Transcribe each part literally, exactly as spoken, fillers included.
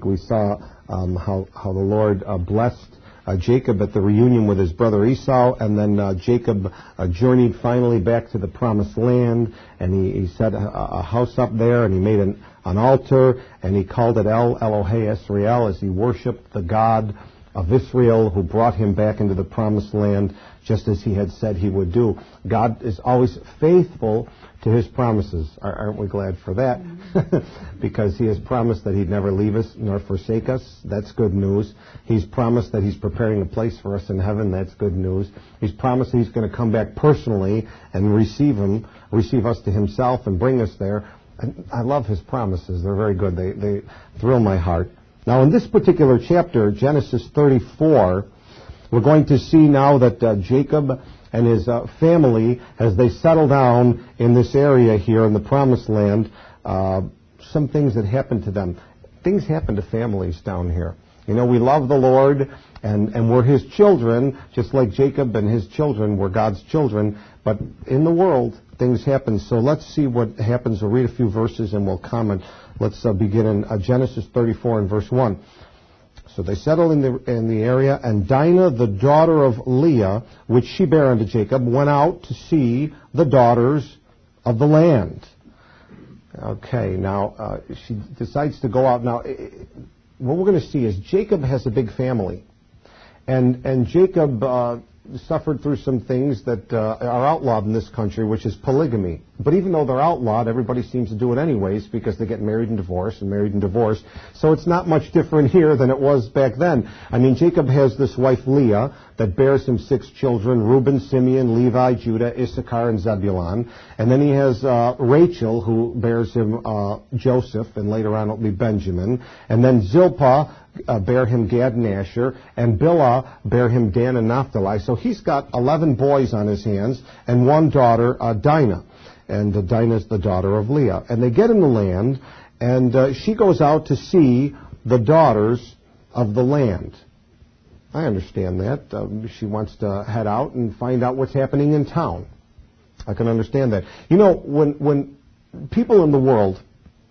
We saw um, how, how the Lord uh, blessed uh, Jacob at the reunion with his brother Esau, and then uh, Jacob uh, journeyed finally back to the promised land, and he, he set a, a house up there, and he made an, an altar, and he called it El Elohe Israel, as he worshipped the God of Israel who brought him back into the promised land, just as he had said he would do. God is always faithful to his promises. Aren't we glad for that? Because he has promised that he'd never leave us nor forsake us. That's good news. He's promised that he's preparing a place for us in heaven. That's good news. He's promised that he's going to come back personally and receive him, receive us to himself and bring us there. And I love his promises. They're very good. They, they thrill my heart. Now, in this particular chapter, Genesis thirty-four, we're going to see now that uh, Jacob and his uh, family, as they settle down in this area here in the Promised Land, uh, some things that happen to them. Things happen to families down here. You know, we love the Lord, and, and we're his children, just like Jacob and his children were God's children. But in the world, things happen. So let's see what happens. We'll read a few verses and we'll comment. Let's uh, begin in uh, Genesis thirty-four and verse one. So they settled in the in the area, and Dinah, the daughter of Leah, which she bare unto Jacob, went out to see the daughters of the land. Okay, now uh, she decides to go out. Now, it, what we're going to see is Jacob has a big family, and and Jacob uh, suffered through some things that uh, are outlawed in this country, which is polygamy. But even though they're outlawed, everybody seems to do it anyways because they get married and divorced and married and divorced. So it's not much different here than it was back then. I mean, Jacob has this wife Leah that bears him six children: Reuben, Simeon, Levi, Judah, Issachar, and Zebulun. And then he has uh, Rachel, who bears him uh, Joseph, and later on it'll be Benjamin. And then Zilpah uh, bear him Gad and Asher, and Bilhah bear him Dan and Naphtali. So he's got eleven boys on his hands and one daughter, uh, Dinah. And uh, Dinah is the daughter of Leah. And they get in the land, and uh, she goes out to see the daughters of the land. I understand that. Um, she wants to head out and find out what's happening in town. I can understand that. You know, when when people in the world,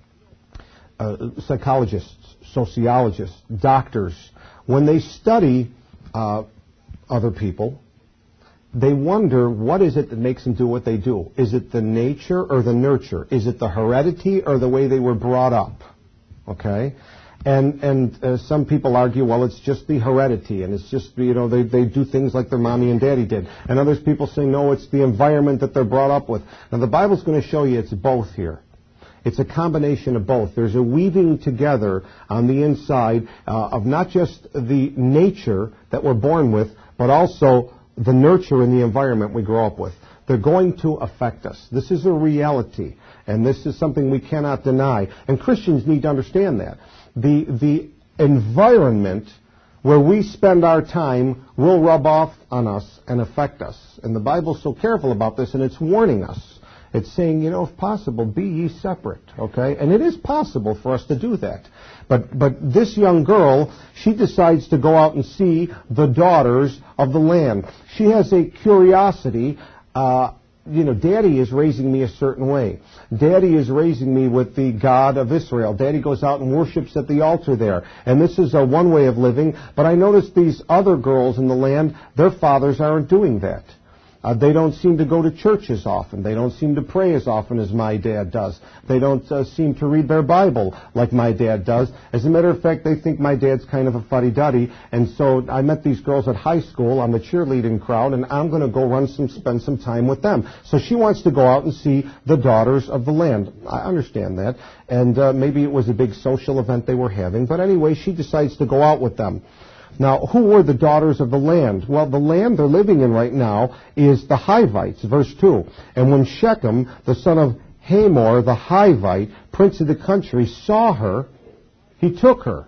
uh, psychologists, sociologists, doctors, when they study uh, other people, they wonder, what is it that makes them do what they do? Is it the nature or the nurture? Is it the heredity or the way they were brought up? Okay? And and uh, some people argue, well, it's just the heredity, and it's just, you know, they, they do things like their mommy and daddy did. And others people say, no, it's the environment that they're brought up with. Now, the Bible's going to show you it's both here. It's a combination of both. There's a weaving together on the inside uh, of not just the nature that we're born with, but also the nurture and the environment we grow up with. They're going to affect us. This is a reality, and this is something we cannot deny. And Christians need to understand that. The, the environment where we spend our time will rub off on us and affect us. And the Bible's so careful about this, and it's warning us. It's saying, you know, if possible, be ye separate, okay? And it is possible for us to do that. But but this young girl, she decides to go out and see the daughters of the land. She has a curiosity. Uh, you know, Daddy is raising me a certain way. Daddy is raising me with the God of Israel. Daddy goes out and worships at the altar there. And this is a one way of living. But I notice these other girls in the land, their fathers aren't doing that. Uh, they don't seem to go to church as often. They don't seem to pray as often as my dad does. They don't uh, seem to read their Bible like my dad does. As a matter of fact, they think my dad's kind of a fuddy-duddy. And so I met these girls at high school on the cheerleading crowd, and I'm going to go run some, spend some time with them. So she wants to go out and see the daughters of the land. I understand that. And uh, maybe it was a big social event they were having. But anyway, she decides to go out with them. Now, who were the daughters of the land? Well, the land they're living in right now is the Hivites, verse two. And when Shechem, the son of Hamor, the Hivite, prince of the country, saw her, he took her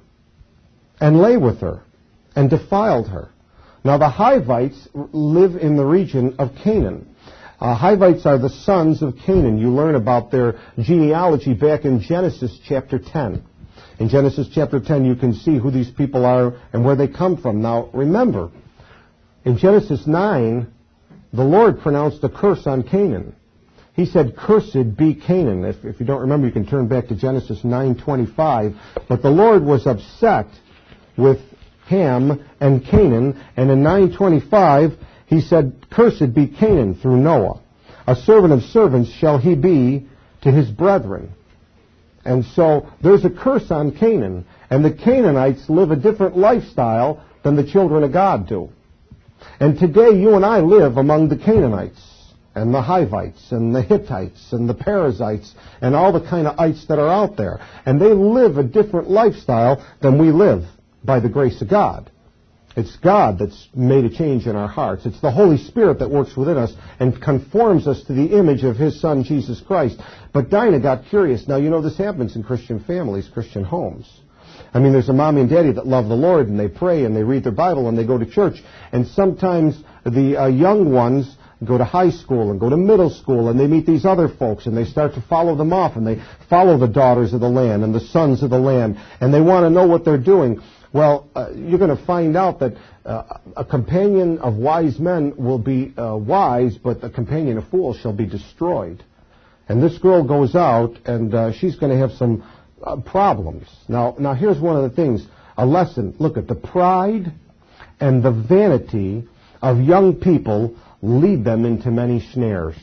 and lay with her and defiled her. Now, the Hivites live in the region of Canaan. Uh, Hivites are the sons of Canaan. You learn about their genealogy back in Genesis chapter ten. In Genesis chapter ten, you can see who these people are and where they come from. Now, remember, in Genesis nine, the Lord pronounced a curse on Canaan. he said, "Cursed be Canaan." If, if you don't remember, you can turn back to Genesis nine twenty-five. But the Lord was upset with Ham and Canaan, and in nine twenty-five, he said, "Cursed be Canaan," through Noah. "A servant of servants shall he be to his brethren." And so there's a curse on Canaan, and the Canaanites live a different lifestyle than the children of God do. And today you and I live among the Canaanites and the Hivites and the Hittites and the Perizzites and all the kind of ites that are out there. And they live a different lifestyle than we live by the grace of God. It's God that's made a change in our hearts. It's the Holy Spirit that works within us and conforms us to the image of His Son, Jesus Christ. But Dinah got curious. Now, you know, this happens in Christian families, Christian homes. I mean, there's a mommy and daddy that love the Lord, and they pray, and they read their Bible, and they go to church. And sometimes the uh, young ones go to high school and go to middle school, and they meet these other folks, and they start to follow them off, and they follow the daughters of the land and the sons of the land, and they want to know what they're doing. Well, uh, you're going to find out that uh, a companion of wise men will be uh, wise, but a companion of fools shall be destroyed. And this girl goes out, and uh, she's going to have some uh, problems. Now, now here's one of the things, a lesson. Look at the pride and the vanity of young people lead them into many snares.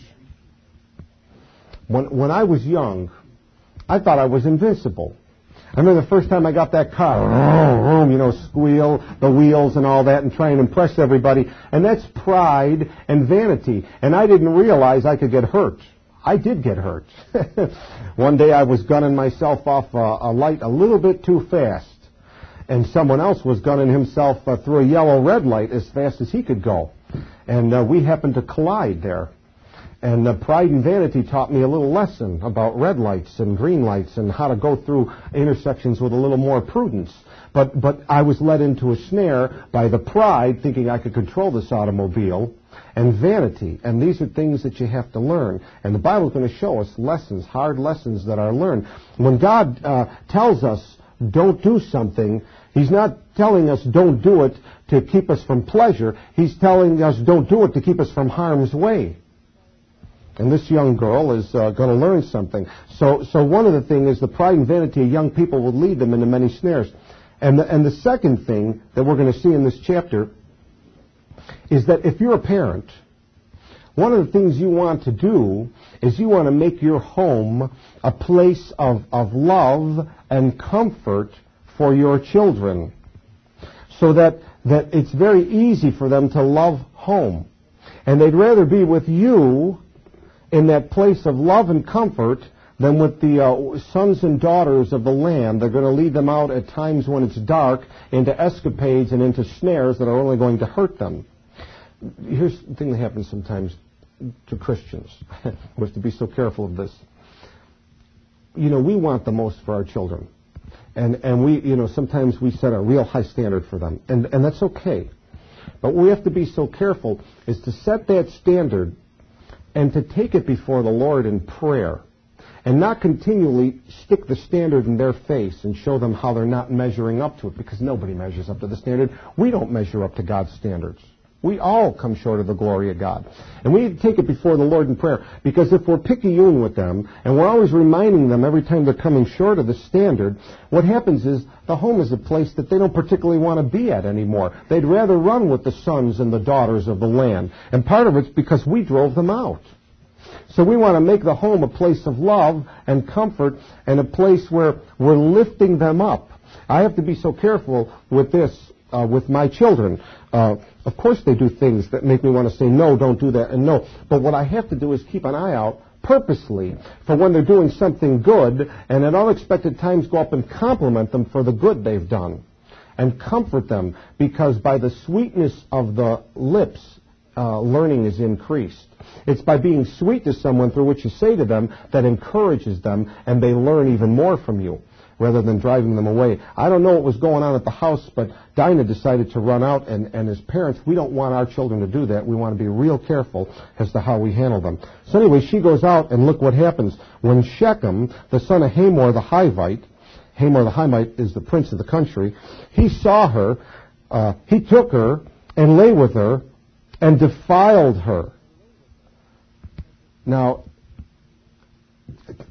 When, when I was young, I thought I was invincible. I remember the first time I got that car, you know, squeal, the wheels and all that, and try and impress everybody. And that's pride and vanity. And I didn't realize I could get hurt. I did get hurt. One day I was gunning myself off a, a light a little bit too fast. And someone else was gunning himself uh, through a yellow red light as fast as he could go. And uh, we happened to collide there. And uh, pride and vanity taught me a little lesson about red lights and green lights and how to go through intersections with a little more prudence. But but I was led into a snare by the pride, thinking I could control this automobile, and vanity. And these are things that you have to learn. And the Bible is going to show us lessons, hard lessons that are learned. When God uh, tells us don't do something, He's not telling us don't do it to keep us from pleasure. He's telling us don't do it to keep us from harm's way. And this young girl is uh, going to learn something. So so one of the things is the pride and vanity of young people will lead them into many snares. And the, and the second thing that we're going to see in this chapter is that if you're a parent, one of the things you want to do is you want to make your home a place of, of love and comfort for your children, so that, that it's very easy for them to love home. And they'd rather be with you in that place of love and comfort than with the uh, sons and daughters of the land. They're going to lead them out at times when it's dark into escapades and into snares that are only going to hurt them. Here's the thing that happens sometimes to Christians. We have to be so careful of this. You know, we want the most for our children. And and we, you know, sometimes we set a real high standard for them. And, and that's okay. But what we have to be so careful is to set that standard and to take it before the Lord in prayer, and not continually stick the standard in their face and show them how they're not measuring up to it, because nobody measures up to the standard. We don't measure up to God's standards. We all come short of the glory of God. And we need to take it before the Lord in prayer, because if we're picayune with them, and we're always reminding them every time they're coming short of the standard, what happens is the home is a place that they don't particularly want to be at anymore. They'd rather run with the sons and the daughters of the land. And part of it's because we drove them out. So we want to make the home a place of love and comfort, and a place where we're lifting them up. I have to be so careful with this uh, with my children. Uh, of course they do things that make me want to say, no, don't do that, and no. But what I have to do is keep an eye out purposely for when they're doing something good, and at unexpected times go up and compliment them for the good they've done, and comfort them, because by the sweetness of the lips, uh, learning is increased. It's by being sweet to someone through what you say to them that encourages them, and they learn even more from you, rather than driving them away. I don't know what was going on at the house, but Dinah decided to run out, and, and as parents, we don't want our children to do that. We want to be real careful as to how we handle them. So anyway, she goes out, and look what happens. When Shechem, the son of Hamor the Hivite, Hamor the Hivite is the prince of the country, he saw her, uh, he took her, and lay with her, and defiled her. Now,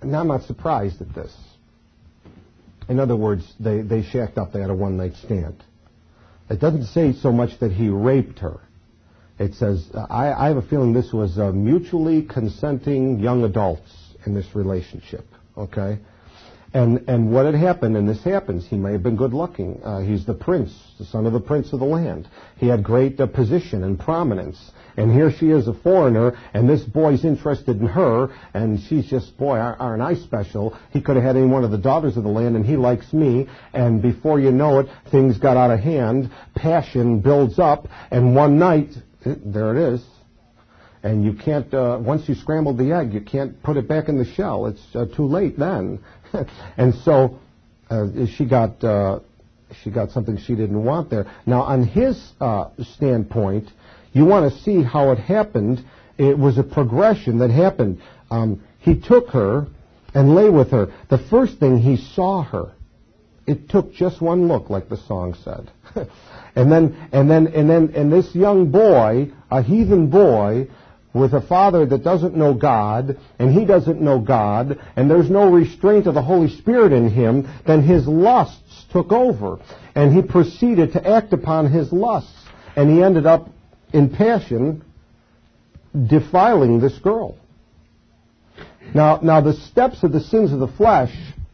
Now, I'm not surprised at this. In other words, they, they shacked up. They had a one-night stand. It doesn't say so much that he raped her. It says, I, I have a feeling this was uh, mutually consenting young adults in this relationship, okay? And and what had happened, and this happens, he may have been good-looking. Uh, he's the prince, the son of the prince of the land. He had great uh, position and prominence. And here she is, a foreigner, and this boy's interested in her, and she's just, boy, aren't I special? He could have had any one of the daughters of the land, and he likes me. And before you know it, things got out of hand. Passion builds up, and one night, there it is. And you can't, uh, once you scrambled the egg, you can't put it back in the shell. It's uh, too late then. And so uh, she got uh, she got something she didn't want there. Now, on his uh, standpoint, you want to see how it happened. It was a progression that happened. Um, he took her and lay with her. The first thing, he saw her. It took just one look, like the song said. and then, and then, and then, and this young boy, a heathen boy, with a father that doesn't know God, and he doesn't know God, and there's no restraint of the Holy Spirit in him, then his lusts took over. And he proceeded to act upon his lusts. And he ended up, in passion, defiling this girl. Now, now the steps of the sins of the flesh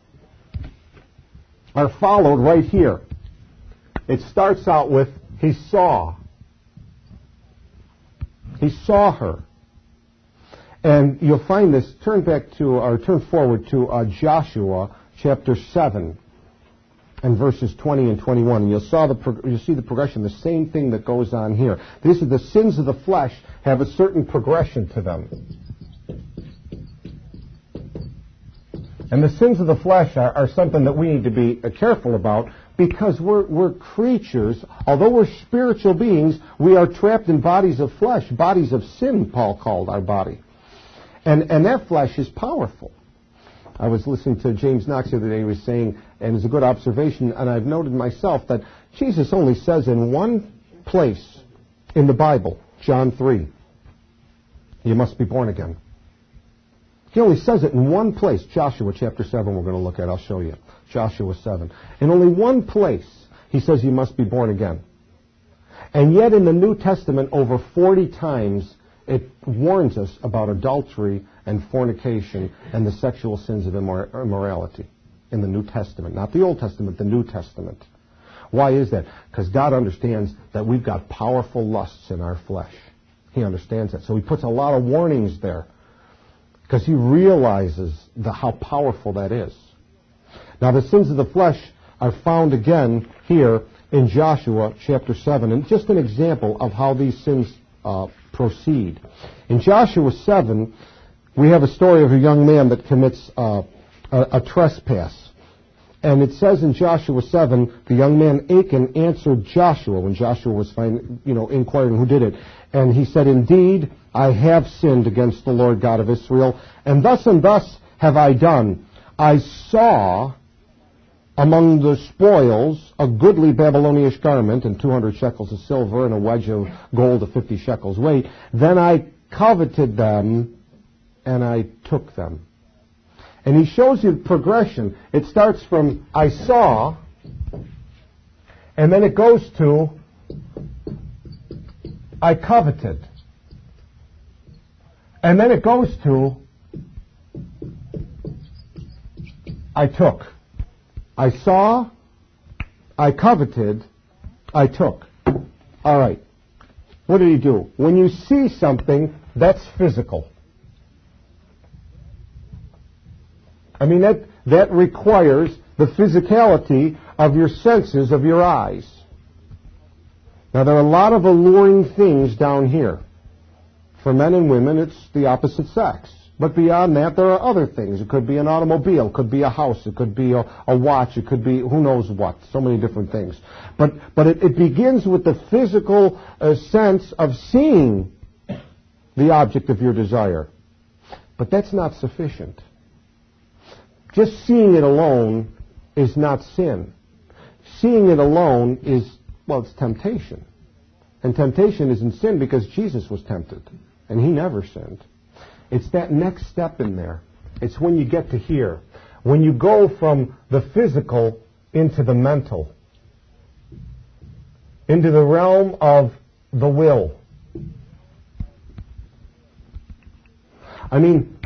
are followed right here. It starts out with, he saw. He saw her. And you'll find this, turn back to, or turn forward to uh, Joshua chapter seven and verses twenty and twenty-one. And you'll, saw the prog- you'll see the progression, the same thing that goes on here. These are the sins of the flesh have a certain progression to them. And the sins of the flesh are, are something that we need to be uh, careful about, because we're, we're creatures. Although we're spiritual beings, we are trapped in bodies of flesh, bodies of sin, Paul called our body. And, and that flesh is powerful. I was listening to James Knox the other day. He was saying, and it's a good observation, and I've noted myself, that Jesus only says in one place in the Bible, John three, you must be born again. He only says it in one place, Joshua chapter seven we're going to look at. I'll show you. Joshua seven. In only one place, he says you must be born again. And yet in the New Testament, over forty times, it warns us about adultery and fornication and the sexual sins of immor- immorality in the New Testament. Not the Old Testament, the New Testament. Why is that? Because God understands that we've got powerful lusts in our flesh. He understands that. So he puts a lot of warnings there, because he realizes the, how powerful that is. Now, the sins of the flesh are found again here in Joshua chapter seven. And just an example of how these sins uh, proceed. In Joshua seven, we have a story of a young man that commits uh, a, a trespass. And it says in Joshua seven, the young man Achan answered Joshua when Joshua was find, you know, inquiring who did it. And he said, indeed, I have sinned against the Lord God of Israel, and thus and thus have I done. I saw among the spoils a goodly Babylonish garment and two hundred shekels of silver and a wedge of gold of fifty shekels weight. Then I coveted them and I took them. And he shows you progression. It starts from I saw, and then it goes to I coveted. And then it goes to I took. I saw, I coveted, I took. All right. What did he do? When you see something, that's physical. I mean, that, that requires the physicality of your senses, of your eyes. Now, there are a lot of alluring things down here. For men and women, it's the opposite sex. But beyond that, there are other things. It could be an automobile, it could be a house, it could be a, a watch, it could be who knows what, so many different things. But but it, it begins with the physical uh, sense of seeing the object of your desire. But that's not sufficient. Just seeing it alone is not sin. Seeing it alone is, well, it's temptation. And temptation isn't sin because Jesus was tempted, and he never sinned. It's that next step in there. It's when you get to here. When you go from the physical into the mental, into the realm of the will. I mean,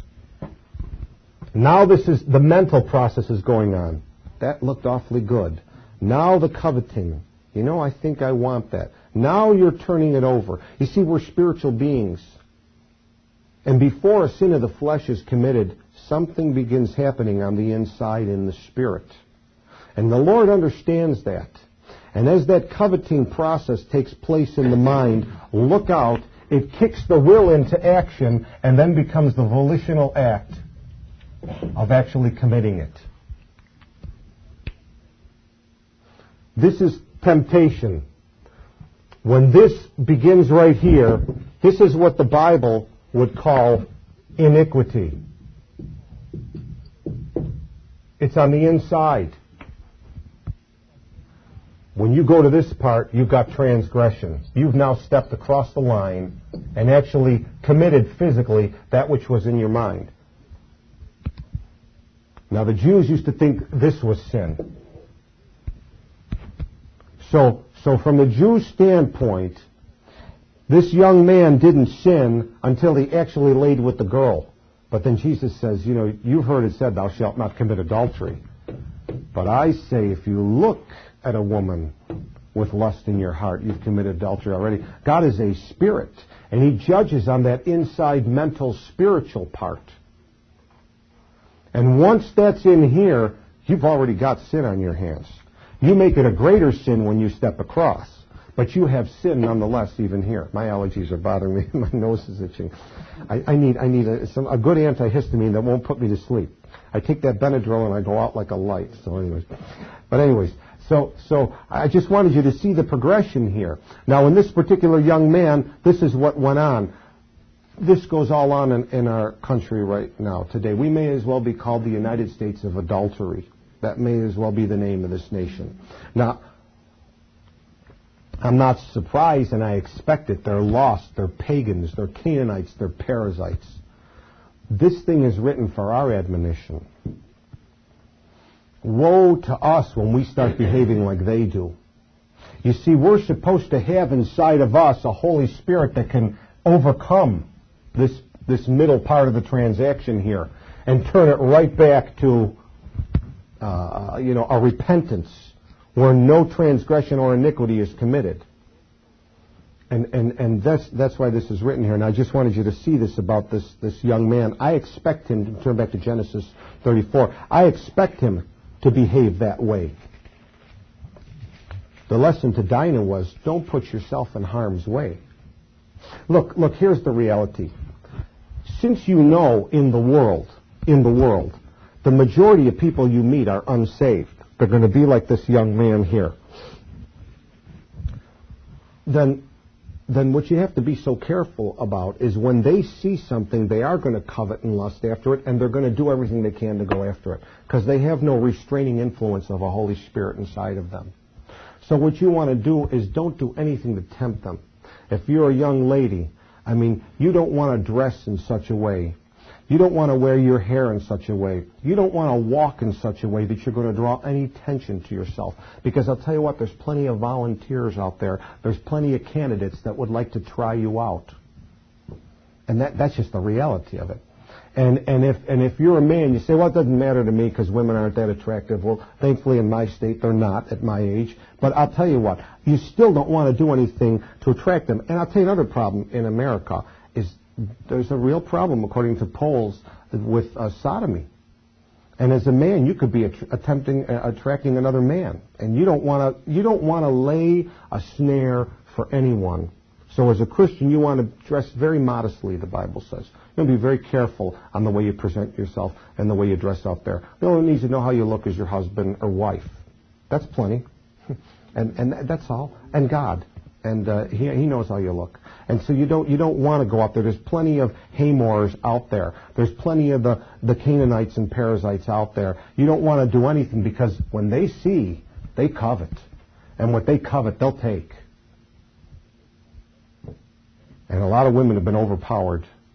now this is, the mental process is going on. That looked awfully good. Now the coveting. You know, I think I want that. Now you're turning it over. You see, we're spiritual beings. And before a sin of the flesh is committed, something begins happening on the inside in the spirit. And the Lord understands that. And as that coveting process takes place in the mind, look out, it kicks the will into action and then becomes the volitional act of actually committing it. This is temptation. When this begins right here, this is what the Bible would call iniquity. It's on the inside. When you go to this part, you've got transgression. You've now stepped across the line and actually committed physically that which was in your mind. Now, the Jews used to think this was sin. So, so from the Jews' standpoint, this young man didn't sin until he actually laid with the girl. But then Jesus says, you know, you've heard it said, thou shalt not commit adultery. But I say, if you look at a woman with lust in your heart, you've committed adultery already. God is a spirit, and he judges on that inside mental spiritual part. And once that's in here, you've already got sin on your hands. You make it a greater sin when you step across, but you have sin nonetheless even here. My allergies are bothering me. My nose is itching. I, I need I need a, some, a good antihistamine that won't put me to sleep. I take that Benadryl and I go out like a light. So anyways, but anyways, so so I just wanted you to see the progression here. Now, in this particular young man, this is what went on. This goes all on in, in our country right now today. We may as well be called the United States of adultery. That may as well be the name of this nation. Now, I'm not surprised, and I expect it. They're lost. They're pagans. They're Canaanites. They're parasites. This thing is written for our admonition. Woe to us when we start behaving like they do. You see, we're supposed to have inside of us a Holy Spirit that can overcome this, this middle part of the transaction here and turn it right back to uh, you know, a repentance where no transgression or iniquity is committed. And, and, and that's, that's why this is written here. And I just wanted you to see this about this, this young man. I expect him, to turn back to Genesis thirty-four, I expect him to behave that way. The lesson to Dinah was, don't put yourself in harm's way. Look, look, here's the reality. Since you know in the world, in the world, the majority of people you meet are unsaved. They're going to be like this young man here. Then, then what you have to be so careful about is when they see something, they are going to covet and lust after it, and they're going to do everything they can to go after it, because they have no restraining influence of a Holy Spirit inside of them. So what you want to do is don't do anything to tempt them. If you're a young lady, I mean, you don't want to dress in such a way. You don't want to wear your hair in such a way. You don't want to walk in such a way that you're going to draw any attention to yourself. Because I'll tell you what, there's plenty of volunteers out there. There's plenty of candidates that would like to try you out. And that, that's just the reality of it. And, and, if, and if you're a man, you say, well, it doesn't matter to me because women aren't that attractive. Well, thankfully in my state, they're not at my age. But I'll tell you what, you still don't want to do anything to attract them. And I'll tell you another problem in America is there's a real problem, according to polls, with uh, sodomy. And as a man, you could be att- attempting uh, attracting another man, and you don't want to. You don't want to lay a snare for anyone. So, as a Christian, you want to dress very modestly. The Bible says you want to be very careful on the way you present yourself and the way you dress out there. No one needs to know how you look as your husband or wife. That's plenty, and and that's all. And God. And uh, he, he knows how you look. And so you don't you don't want to go out there. There's plenty of Hamors out there. There's plenty of the, the Canaanites and parasites out there. You don't want to do anything because when they see, they covet. And what they covet, they'll take. And a lot of women have been overpowered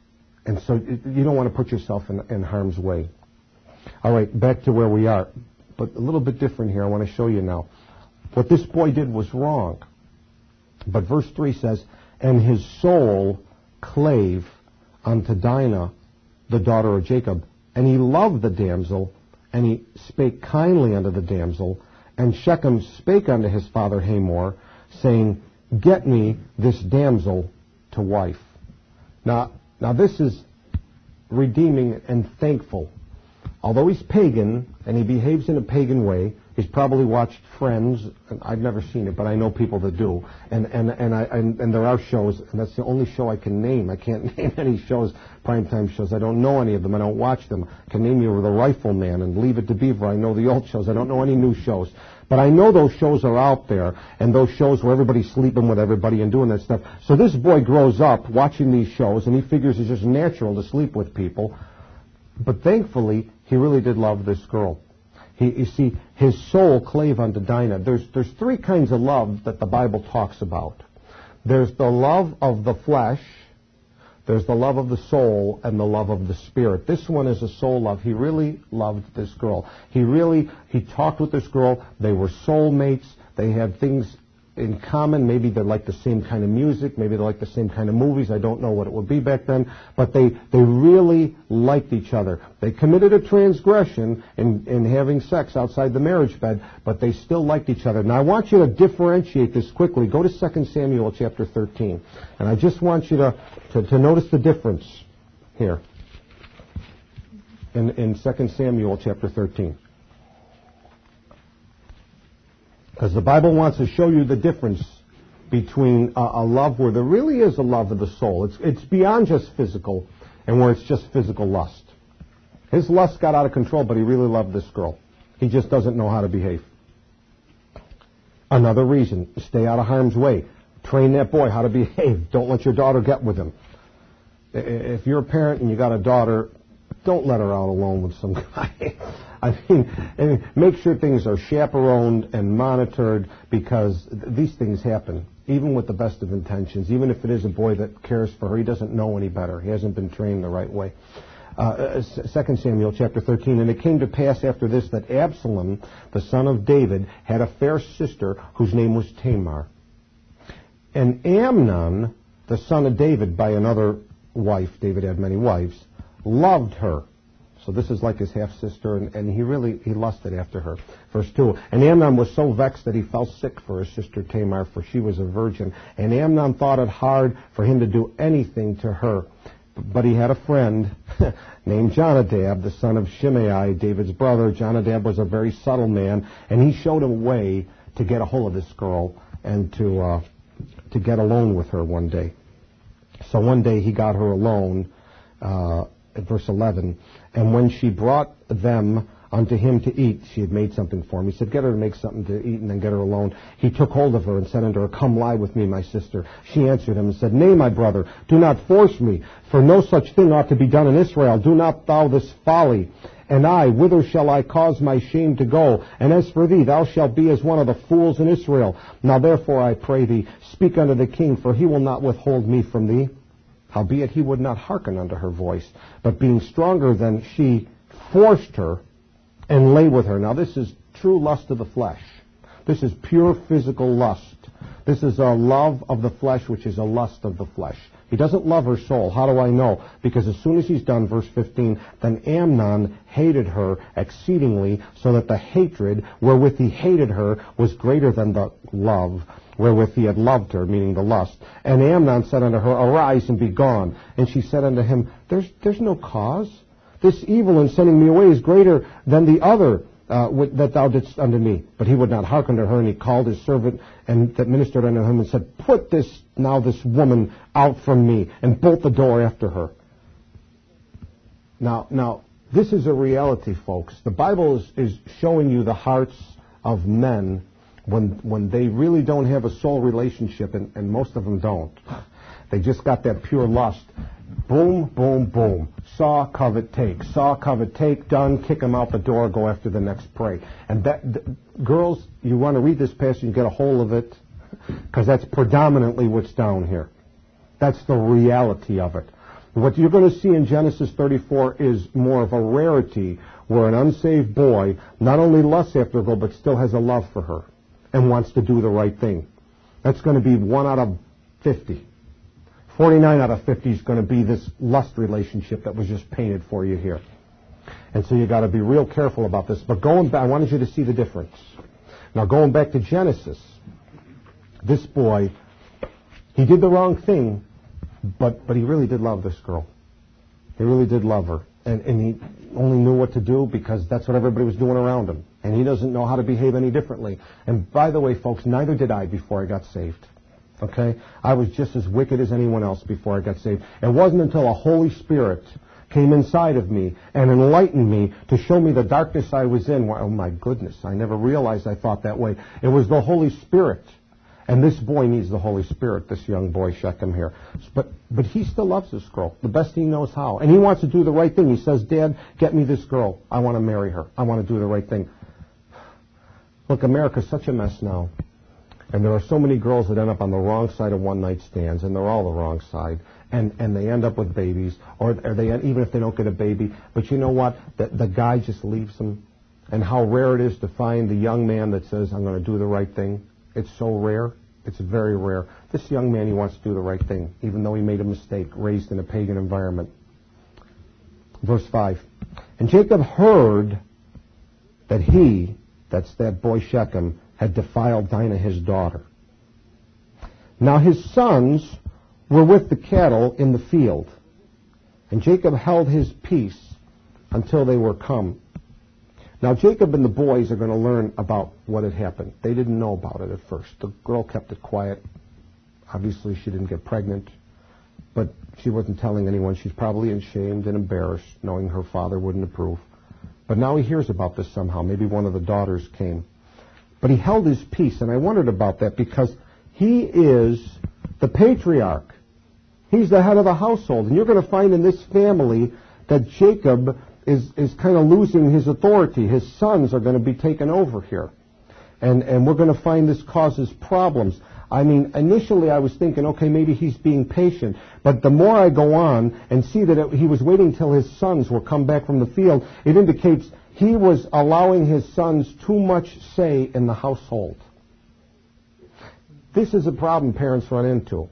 And so you don't want to put yourself in, in harm's way. All right, back to where we are. But a little bit different here. I want to show you now. What this boy did was wrong. But verse three says, and his soul clave unto Dinah, the daughter of Jacob. And he loved the damsel, and he spake kindly unto the damsel. And Shechem spake unto his father Hamor, saying, get me this damsel to wife. Now, now this is redeeming and thankful. Although he's pagan, and he behaves in a pagan way, he's probably watched Friends, and I've never seen it, but I know people that do. And and and, I, and and there are shows, and that's the only show I can name. I can't name any shows, primetime shows. I don't know any of them. I don't watch them. I can name you The Rifleman and Leave It to Beaver. I know the old shows. I don't know any new shows. But I know those shows are out there, and those shows where everybody's sleeping with everybody and doing that stuff. So this boy grows up watching these shows, and he figures it's just natural to sleep with people. But thankfully, he really did love this girl. He, you see, his soul clave unto Dinah. There's, there's three kinds of love that the Bible talks about. There's the love of the flesh, there's the love of the soul, and the love of the spirit. This one is a soul love. He really loved this girl. He really, he talked with this girl. They were soulmates. They had things in common. Maybe they liked the same kind of music. Maybe they liked the same kind of movies. I don't know what it would be back then. But they, they really liked each other. They committed a transgression in, in having sex outside the marriage bed, but they still liked each other. Now, I want you to differentiate this quickly. Go to Second Samuel chapter thirteen. And I just want you to, to, to notice the difference here in, in Second Samuel chapter thirteen. Because the Bible wants to show you the difference between a, a love where there really is a love of the soul. It's, it's beyond just physical, and where it's just physical lust. His lust got out of control, but he really loved this girl. He just doesn't know how to behave. Another reason, stay out of harm's way. Train that boy how to behave. Don't let your daughter get with him. If you're a parent and you got a daughter, don't let her out alone with some guy. I mean, I mean, make sure things are chaperoned and monitored, because th- these things happen, even with the best of intentions. Even if it is a boy that cares for her, he doesn't know any better. He hasn't been trained the right way. Uh, Second Samuel chapter thirteen, and it came to pass after this that Absalom, the son of David, had a fair sister whose name was Tamar. And Amnon, the son of David, by another wife, David had many wives, loved her. So this is like his half-sister, and, and he really, he lusted after her. Verse two, and Amnon was so vexed that he fell sick for his sister Tamar, for she was a virgin. And Amnon thought it hard for him to do anything to her. But he had a friend named Jonadab, the son of Shimei, David's brother. Jonadab was a very subtle man, and he showed him a way to get a hold of this girl and to, uh, to get alone with her one day. So one day he got her alone, uh, at verse eleven, and when she brought them unto him to eat, she had made something for him. He said, get her to make something to eat and then get her alone. He took hold of her and said unto her, come lie with me, my sister. She answered him and said, nay, my brother, do not force me, for no such thing ought to be done in Israel. Do not thou this folly. And I, whither shall I cause my shame to go? And as for thee, thou shalt be as one of the fools in Israel. Now therefore I pray thee, speak unto the king, for he will not withhold me from thee. Howbeit he would not hearken unto her voice, but being stronger than she, forced her and lay with her. Now this is true lust of the flesh. This is pure physical lust. This is a love of the flesh, which is a lust of the flesh. He doesn't love her soul. How do I know? Because as soon as he's done, verse fifteen, then Amnon hated her exceedingly, so that the hatred wherewith he hated her was greater than the love wherewith he had loved her, meaning the lust. And Amnon said unto her, arise and be gone. And she said unto him, there's, there's no cause. This evil in sending me away is greater than the other uh, that thou didst unto me. But he would not hearken to her, and he called his servant and that ministered unto him and said, put this now this woman out from me, and bolt the door after her. Now, now this is a reality, folks. The Bible is, is showing you the hearts of men when when they really don't have a soul relationship, and, and most of them don't. They just got that pure lust. Boom, boom, boom. Saw, covet, take. Saw, covet, take. Done. Kick them out the door. Go after the next prey. And that, th- girls, you want to read this passage and get a hold of it, because that's predominantly what's down here. That's the reality of it. What you're going to see in Genesis thirty-four is more of a rarity, where an unsaved boy not only lusts after a girl, but still has a love for her and wants to do the right thing. That's going to be one out of fifty. forty-nine out of fifty is going to be this lust relationship that was just painted for you here. And so you got to be real careful about this. But going back, I wanted you to see the difference. Now going back to Genesis, this boy, he did the wrong thing, but but he really did love this girl. He really did love her. And, and he only knew what to do because that's what everybody was doing around him. And he doesn't know how to behave any differently. And by the way, folks, neither did I before I got saved. Okay? I was just as wicked as anyone else before I got saved. It wasn't until a Holy Spirit came inside of me and enlightened me to show me the darkness I was in. Oh my goodness, I never realized I thought that way. It was the Holy Spirit. And this boy needs the Holy Spirit, this young boy Shechem here. But but he still loves this girl the best he knows how. And he wants to do the right thing. He says, Dad, get me this girl. I want to marry her. I want to do the right thing. Look, America's such a mess now. And there are so many girls that end up on the wrong side of one-night stands, and they're all the wrong side. And and they end up with babies, or, or they even if they don't get a baby. But you know what? The, the guy just leaves them. And how rare it is to find the young man that says, I'm going to do the right thing. It's so rare. It's very rare. This young man, he wants to do the right thing, even though he made a mistake, raised in a pagan environment. Verse five. And Jacob heard that he, that's that boy Shechem, had defiled Dinah his daughter. Now his sons were with the cattle in the field, and Jacob held his peace until they were come. Now Jacob and the boys are going to learn about what had happened. They didn't know about it at first. The girl kept it quiet. Obviously she didn't get pregnant, but she wasn't telling anyone. She's probably ashamed and embarrassed, knowing her father wouldn't approve. But now he hears about this somehow. Maybe one of the daughters came. But he held his peace, and I wondered about that because he is the patriarch. He's the head of the household. And you're going to find in this family that Jacob is, is kind of losing his authority. His sons are going to be taken over here. And, and we're going to find this causes problems. I mean, initially I was thinking, okay, maybe he's being patient. But the more I go on and see that it, he was waiting till his sons were come back from the field, it indicates he was allowing his sons too much say in the household. This is a problem parents run into.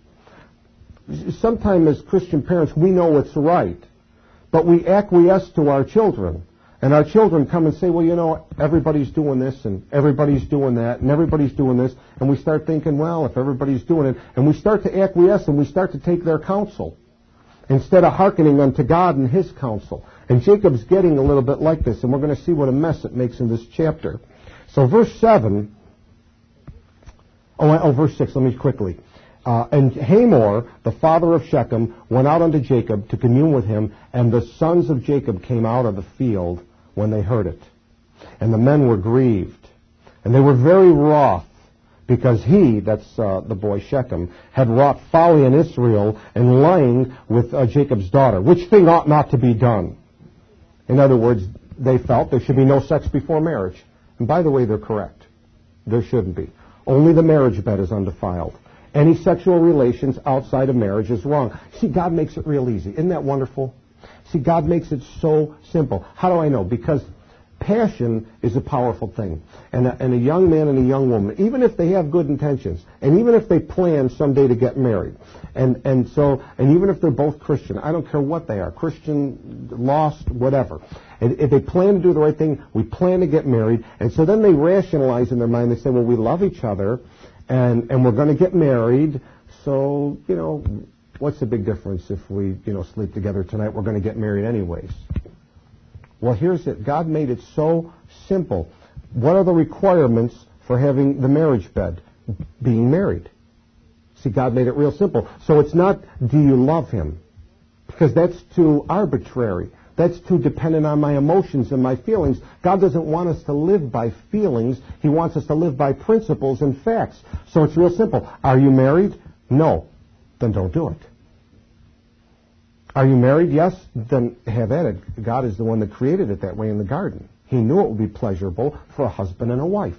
Sometimes as Christian parents, we know what's right, but we acquiesce to our children. And our children come and say, well, you know, everybody's doing this, and everybody's doing that, and everybody's doing this. And we start thinking, well, if everybody's doing it, and we start to acquiesce, and we start to take their counsel, instead of hearkening unto God and His counsel. And Jacob's getting a little bit like this, and we're going to see what a mess it makes in this chapter. So verse seven, oh, oh verse six, let me quickly. Uh, and Hamor, the father of Shechem, went out unto Jacob to commune with him, and the sons of Jacob came out of the field when they heard it. And the men were grieved, and they were very wroth, because he, that's uh, the boy Shechem, had wrought folly in Israel and lying with uh, Jacob's daughter, which thing ought not to be done. In other words, they felt there should be no sex before marriage. And by the way, they're correct. There shouldn't be. Only the marriage bed is undefiled. Any sexual relations outside of marriage is wrong. See, God makes it real easy. Isn't that wonderful? See, God makes it so simple. How do I know? Because passion is a powerful thing. And a, and a young man and a young woman, even if they have good intentions, and even if they plan someday to get married, and, and so, and even if they're both Christian, I don't care what they are, Christian, lost, whatever. And if they plan to do the right thing, we plan to get married, and so then they rationalize in their mind, they say, well, we love each other, and, and we're going to get married, so, you know, what's the big difference if we, you know, sleep together tonight? We're going to get married anyways. Well, here's it. God made it so simple. What are the requirements for having the marriage bed? Being married. See, God made it real simple. So it's not, do you love him? Because that's too arbitrary. That's too dependent on my emotions and my feelings. God doesn't want us to live by feelings. He wants us to live by principles and facts. So it's real simple. Are you married? No. Then don't do it. Are you married? Yes. Then have at it. God is the one that created it that way in the garden. He knew it would be pleasurable for a husband and a wife.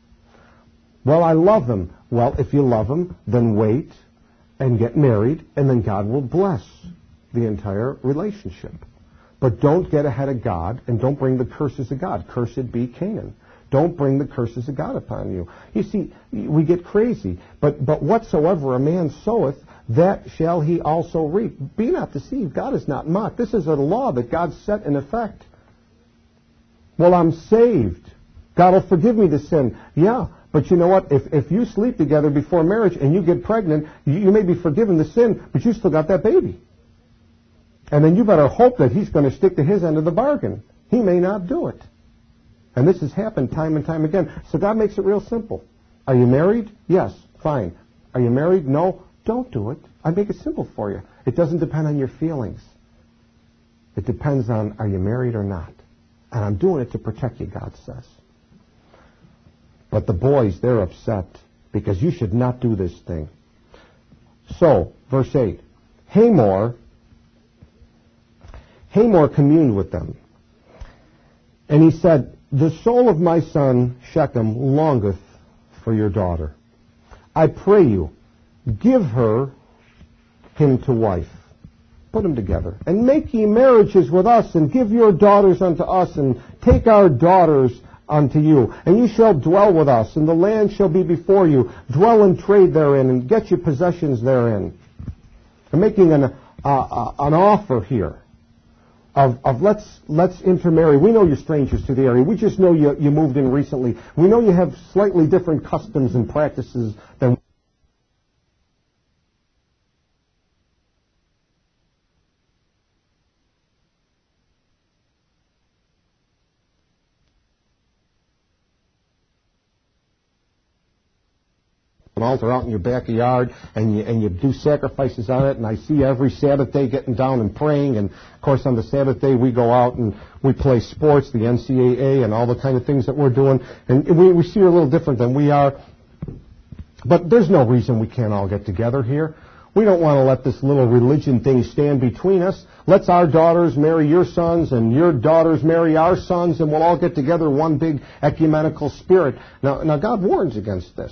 Well, I love him. Well, if you love him, then wait and get married, and then God will bless the entire relationship. But don't get ahead of God, and don't bring the curses of God. Cursed be Canaan. Don't bring the curses of God upon you. You see, we get crazy. But but whatsoever a man soweth, that shall he also reap. Be not deceived. God is not mocked. This is a law that God set in effect. Well, I'm saved. God will forgive me the sin. Yeah, but you know what? If if you sleep together before marriage and you get pregnant, you, you may be forgiven the sin, but you still got that baby. And then you better hope that he's going to stick to his end of the bargain. He may not do it. And this has happened time and time again. So God makes it real simple. Are you married? Yes. Fine. Are you married? No. Don't do it. I make it simple for you. It doesn't depend on your feelings. It depends on, are you married or not? And I'm doing it to protect you, God says. But the boys, they're upset because you should not do this thing. So, verse eight. Hamor, Hamor communed with them. And he said, the soul of my son Shechem longeth for your daughter. I pray you, give her him to wife. Put them together. And make ye marriages with us, and give your daughters unto us, and take our daughters unto you. And you shall dwell with us, and the land shall be before you. Dwell and trade therein, and get your possessions therein. I'm making an, uh, uh, an offer here. Of, of let's let's intermarry. We know you're strangers to the area. We just know you, you moved in recently. We know you have slightly different customs and practices than an altar out in your backyard, and you and you do sacrifices on it, and I see every Sabbath day getting down and praying, and of course on the Sabbath day we go out and we play sports, the N C A A and all the kind of things that we're doing, and we, we see you're a little different than we are, but there's no reason we can't all get together here. We don't want to let this little religion thing stand between us. Let's our daughters marry your sons, and your daughters marry our sons, and we'll all get together one big ecumenical spirit. Now, now God warns against this.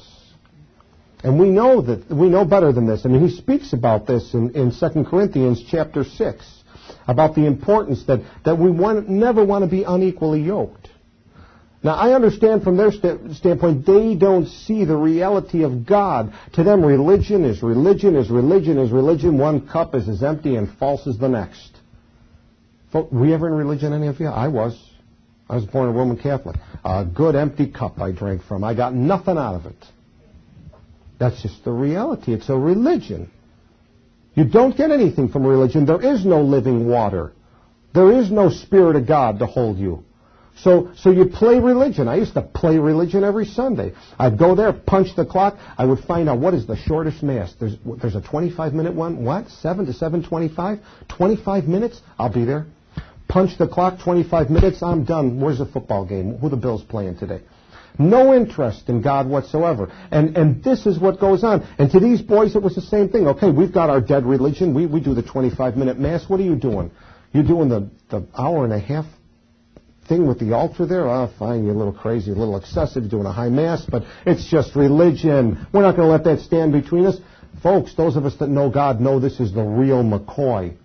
And we know that we know better than this. I mean, he speaks about this in, in Second Corinthians chapter six, about the importance that, that we want, never want to be unequally yoked. Now, I understand from their st- standpoint, they don't see the reality of God. To them, religion is religion is religion is religion. One cup is as empty and false as the next. Were you ever in religion, any of you? I was. I was born a Roman Catholic. A good empty cup I drank from. I got nothing out of it. That's just the reality. It's a religion. You don't get anything from religion. There is no living water. There is no Spirit of God to hold you. So so you play religion. I used to play religion every Sunday. I'd go there, punch the clock. I would find out what is the shortest Mass. There's there's a twenty-five minute one. What? seven to seven twenty-five? twenty-five minutes? I'll be there. Punch the clock, twenty-five minutes, I'm done. Where's the football game? Who the Bills playing today? No interest in God whatsoever. And and this is what goes on. And to these boys, it was the same thing. Okay, we've got our dead religion. We we do the twenty-five minute Mass. What are you doing? You're doing the, the hour and a half thing with the altar there? Oh, fine, you're a little crazy, a little excessive, doing a high Mass, but it's just religion. We're not going to let that stand between us. Folks, those of us that know God know this is the real McCoy.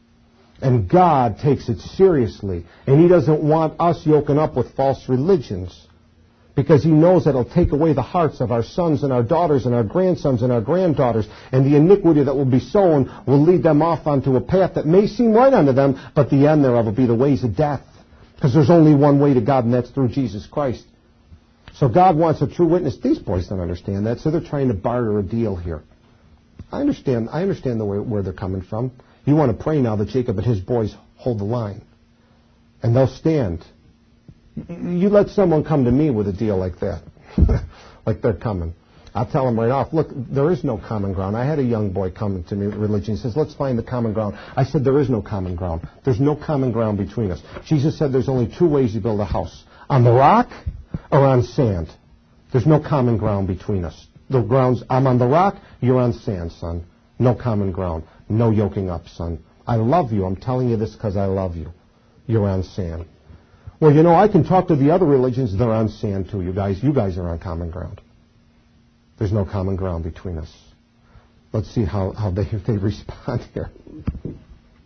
And God takes it seriously. And he doesn't want us yoking up with false religions, because he knows that it'll take away the hearts of our sons and our daughters and our grandsons and our granddaughters, and the iniquity that will be sown will lead them off onto a path that may seem right unto them, but the end thereof will be the ways of death, because there's only one way to God, and that's through Jesus Christ. So God wants a true witness. These boys don't understand that, so they're trying to barter a deal here. I understand. I understand the way where they're coming from. You want to pray now that Jacob and his boys hold the line, and they'll stand. You let someone come to me with a deal like that, like they're coming. I'll tell them right off, look, there is no common ground. I had a young boy come to me with religion. He says, let's find the common ground. I said, there is no common ground. There's no common ground between us. Jesus said there's only two ways you build a house, on the rock or on sand. There's no common ground between us. The ground's, I'm on the rock, you're on sand, son. No common ground. No yoking up, son. I love you. I'm telling you this because I love you. You're on sand. Well, you know, I can talk to the other religions. They're on sand, too. You guys, you guys are on common ground. There's no common ground between us. Let's see how, how they, they respond here.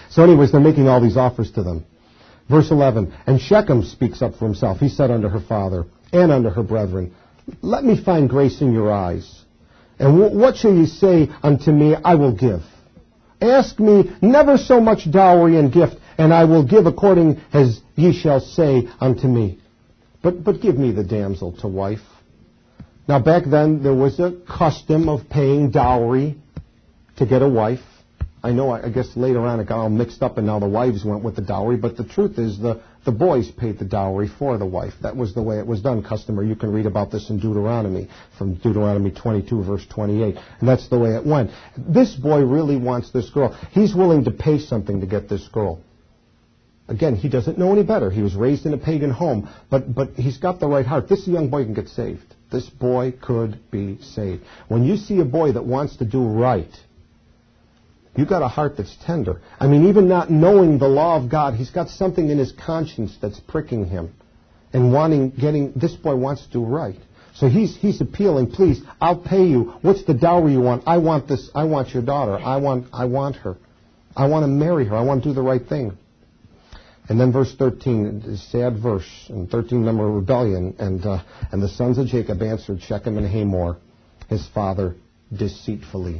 So anyways, they're making all these offers to them. Verse eleven, and Shechem speaks up for himself. He said unto her father and unto her brethren, let me find grace in your eyes. And w- what shall ye say unto me, I will give? Ask me never so much dowry and gift, and I will give according as ye shall say unto me. But, but give me the damsel to wife. Now back then there was a custom of paying dowry to get a wife. I know, I guess later on it got all mixed up and now the wives went with the dowry, but the truth is the, the boys paid the dowry for the wife. That was the way it was done, customer. You can read about this in Deuteronomy, from Deuteronomy twenty-two, verse twenty-eight. And that's the way it went. This boy really wants this girl. He's willing to pay something to get this girl. Again, he doesn't know any better. He was raised in a pagan home, but, but he's got the right heart. This young boy can get saved. This boy could be saved. When you see a boy that wants to do right, you've got a heart that's tender. I mean, even not knowing the law of God, he's got something in his conscience that's pricking him and wanting, getting, this boy wants to do right. So he's, he's appealing, please, I'll pay you. What's the dowry you want? I want this, I want your daughter. I want, I want her. I want to marry her. I want to do the right thing. And then verse thirteen, a sad verse, and thirteen number of rebellion, and uh, and the sons of Jacob answered Shechem and Hamor, his father, deceitfully,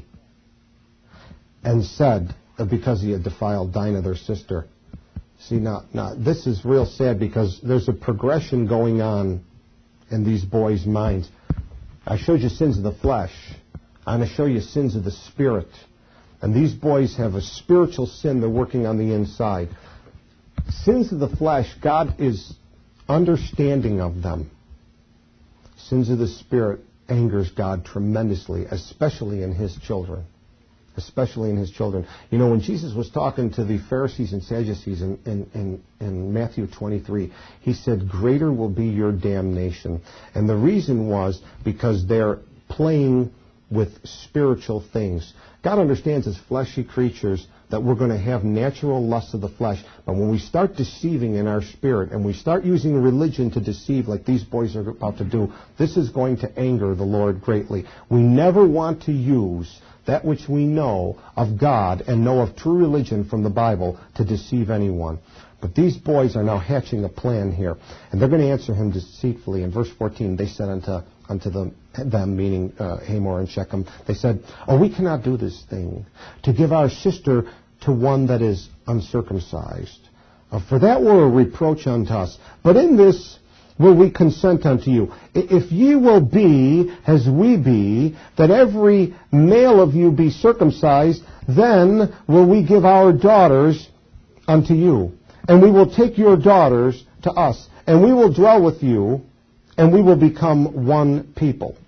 and said, because he had defiled Dinah, their sister. See, now, now this is real sad because there's a progression going on in these boys' minds. I showed you sins of the flesh. I'm going to show you sins of the spirit. And these boys have a spiritual sin they're working on the inside. Sins of the flesh, God is understanding of them. Sins of the spirit angers God tremendously, especially in his children. Especially in his children. You know, when Jesus was talking to the Pharisees and Sadducees in, in, in, in Matthew twenty-three, he said, greater will be your damnation. And the reason was because they're playing with spiritual things. God understands as fleshy creatures that we're going to have natural lusts of the flesh. But when we start deceiving in our spirit and we start using religion to deceive like these boys are about to do, this is going to anger the Lord greatly. We never want to use that which we know of God and know of true religion from the Bible to deceive anyone. But these boys are now hatching a plan here. And they're going to answer him deceitfully. In verse fourteen, they said unto, unto them, them, meaning uh, Hamor and Shechem, they said, oh, we cannot do this thing, to give our sister to one that is uncircumcised. Uh, for that were a reproach unto us. But in this will we consent unto you. If ye will be as we be, that every male of you be circumcised, then will we give our daughters unto you. And we will take your daughters to us, and we will dwell with you, and we will become one people.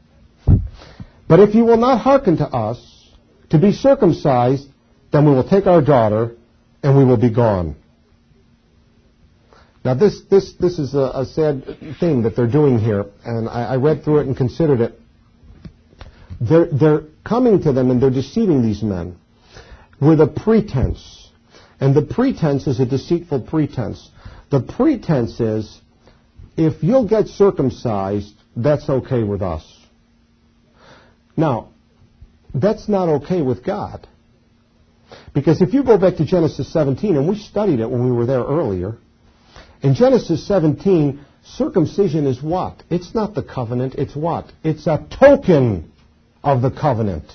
But if you will not hearken to us, to be circumcised, then we will take our daughter, and we will be gone. Now this this this is a, a sad thing that they're doing here, and I, I read through it and considered it. They're, they're coming to them and they're deceiving these men with a pretense. And the pretense is a deceitful pretense. The pretense is, if you'll get circumcised, that's okay with us. Now, that's not okay with God. Because if you go back to Genesis seventeen, and we studied it when we were there earlier, in Genesis seventeen, circumcision is what? It's not the covenant, it's what? It's a token of the covenant.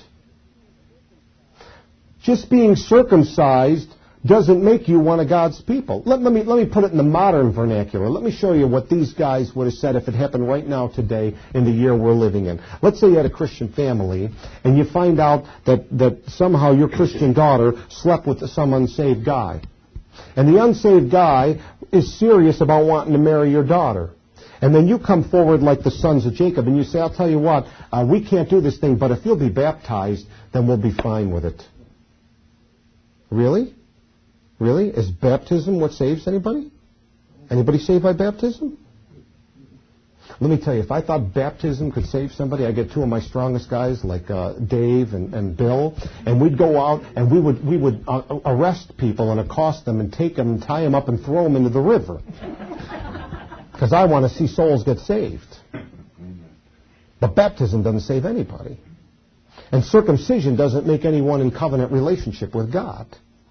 Just being circumcised doesn't make you one of God's people. Let, let, me, let me put it in the modern vernacular. Let me show you what these guys would have said if it happened right now today in the year we're living in. Let's say you had a Christian family and you find out that, that somehow your Christian daughter slept with some unsaved guy. And the unsaved guy is serious about wanting to marry your daughter. And then you come forward like the sons of Jacob and you say, I'll tell you what, uh, we can't do this thing, but if you'll be baptized, then we'll be fine with it. Really? Really? Is baptism what saves anybody? Anybody saved by baptism? Let me tell you, if I thought baptism could save somebody, I'd get two of my strongest guys like uh, Dave and, and Bill, and we'd go out and we would we would uh, arrest people and accost them and take them and tie them up and throw them into the river. Because I want to see souls get saved. But baptism doesn't save anybody. And circumcision doesn't make anyone in covenant relationship with God.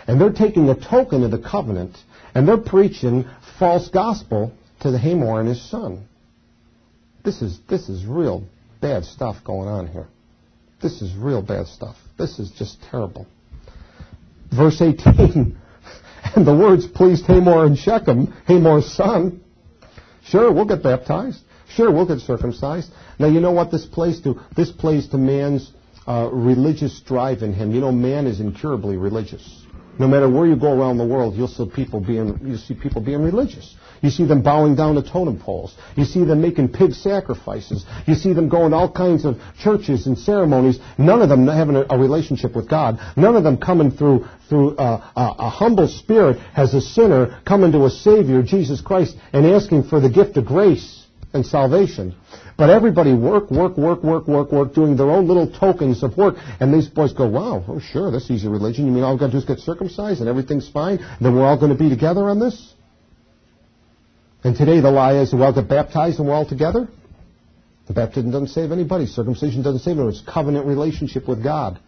And they're taking a token of the covenant, and they're preaching false gospel to the Hamor and his son. This is, this is real bad stuff going on here. This is real bad stuff. This is just terrible. Verse eighteen, and the words pleased Hamor and Shechem, Hamor's son. Sure, we'll get baptized. Sure, we'll get circumcised. Now, you know what this plays to? This plays to man's uh, religious drive in him. You know, man is incurably religious. No matter where you go around the world, you'll see people being, you'll see people being religious. You see them bowing down to totem poles. You see them making pig sacrifices. You see them going to all kinds of churches and ceremonies. None of them having a, a relationship with God. None of them coming through through uh, a, a humble spirit as a sinner coming to a Savior, Jesus Christ, and asking for the gift of grace and salvation. But everybody work, work, work, work, work, work, doing their own little tokens of work. And these boys go, wow, oh sure, that's easy religion. You mean all we've got to do is get circumcised and everything's fine? And then we're all going to be together on this? And today the lie is, well, get baptized and we're all together? The baptism doesn't save anybody. Circumcision doesn't save anyone. It's covenant relationship with God.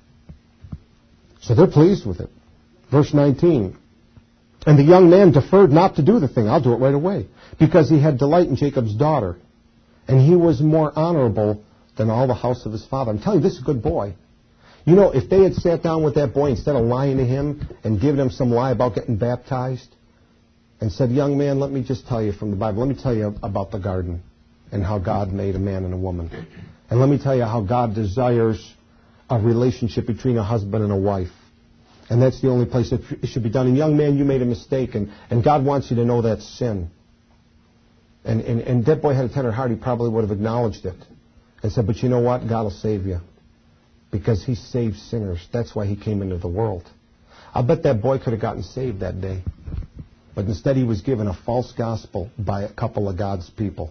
So they're pleased with it. Verse nineteen. And the young man deferred not to do the thing. I'll do it right away. Because he had delight in Jacob's daughter. And he was more honorable than all the house of his father. I'm telling you, this is a good boy. You know, if they had sat down with that boy instead of lying to him and giving him some lie about getting baptized and said, young man, let me just tell you from the Bible, let me tell you about the garden and how God made a man and a woman. And let me tell you how God desires a relationship between a husband and a wife. And that's the only place it should be done. And young man, you made a mistake, and, and God wants you to know that's sin. And, and, and that boy had a tender heart. He probably would have acknowledged it and said, but you know what? God will save you because he saves sinners. That's why he came into the world. I'll bet that boy could have gotten saved that day. But instead he was given a false gospel by a couple of God's people.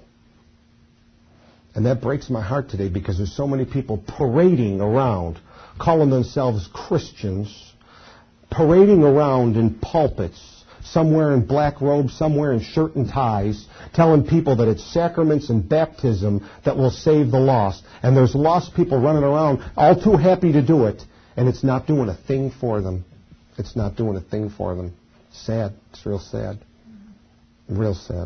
And that breaks my heart today because there's so many people parading around, calling themselves Christians, parading around in pulpits, somewhere in black robes, somewhere in shirt and ties, telling people that it's sacraments and baptism that will save the lost. And there's lost people running around all too happy to do it, and it's not doing a thing for them. It's not doing a thing for them. Sad. It's real sad. Real sad.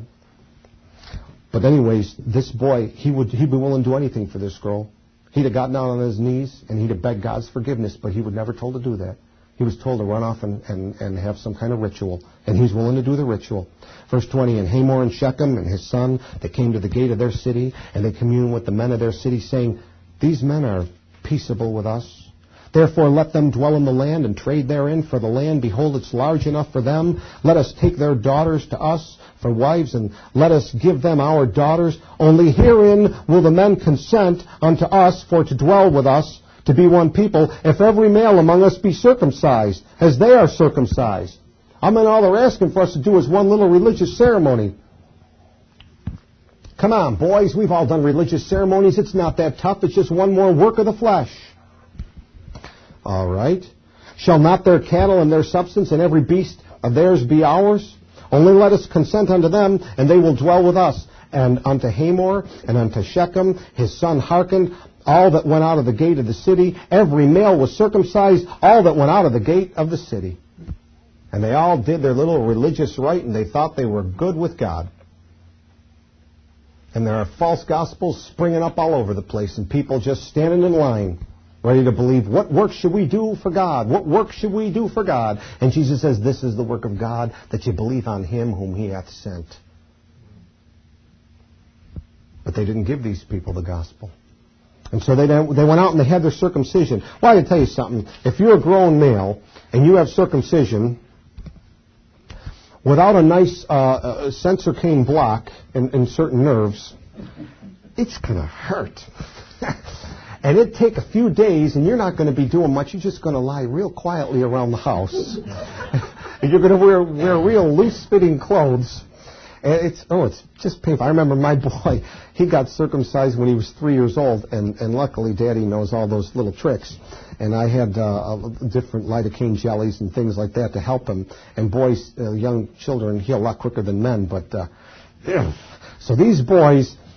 But anyways, this boy, he would he'd be willing to do anything for this girl. He'd have gotten down on his knees and he'd have begged God's forgiveness, but he was never told to do that. He was told to run off and, and, and have some kind of ritual. And he's willing to do the ritual. Verse twenty, and Hamor and Shechem and his son, they came to the gate of their city, and they communed with the men of their city, saying, these men are peaceable with us. Therefore let them dwell in the land and trade therein, for the land, behold, it's large enough for them. Let us take their daughters to us for wives, and let us give them our daughters. Only herein will the men consent unto us for to dwell with us, to be one people, if every male among us be circumcised, as they are circumcised. I mean, all they're asking for us to do is one little religious ceremony. Come on, boys, we've all done religious ceremonies. It's not that tough. It's just one more work of the flesh. All right. Shall not their cattle and their substance and every beast of theirs be ours? Only let us consent unto them, and they will dwell with us. And unto Hamor and unto Shechem his son hearkened. All that went out of the gate of the city, every male was circumcised, all that went out of the gate of the city. And they all did their little religious rite, and they thought they were good with God. And there are false gospels springing up all over the place, and people just standing in line, ready to believe, what work should we do for God? What work should we do for God? And Jesus says, this is the work of God, that you believe on him whom he hath sent. But they didn't give these people the gospel. And so they they went out and they had their circumcision. Well, I can tell you something. If you're a grown male and you have circumcision without a nice uh, sensor cane block in, in certain nerves, it's going to hurt. And it'd take a few days, and you're not going to be doing much. You're just going to lie real quietly around the house. And you're going to wear, wear real loose-fitting clothes. And it's, oh, it's just painful. I remember my boy, he got circumcised when he was three years old, and, and luckily Daddy knows all those little tricks. And I had uh, different lidocaine jellies and things like that to help him. And boys, uh, young children, heal a lot quicker than men. But uh, yeah. So these boys